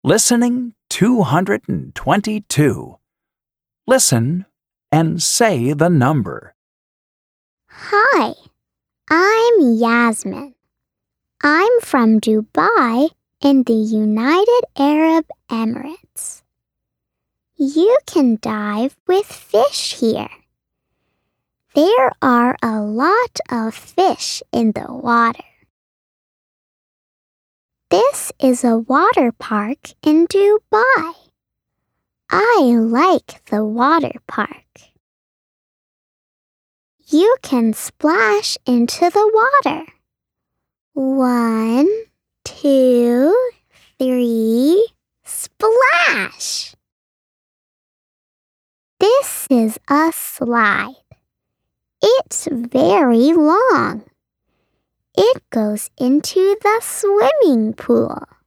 Listening 222. Listen and say the number. Hi, I'm Yasmin. I'm from Dubai in the United Arab Emirates. You can dive with fish here. There are a lot of fish in the water. This is a water park in Dubai. I like the water park. You can splash into the water. 1, 2, 3, splash! This is a slide. It's very long. It goes into the swimming pool.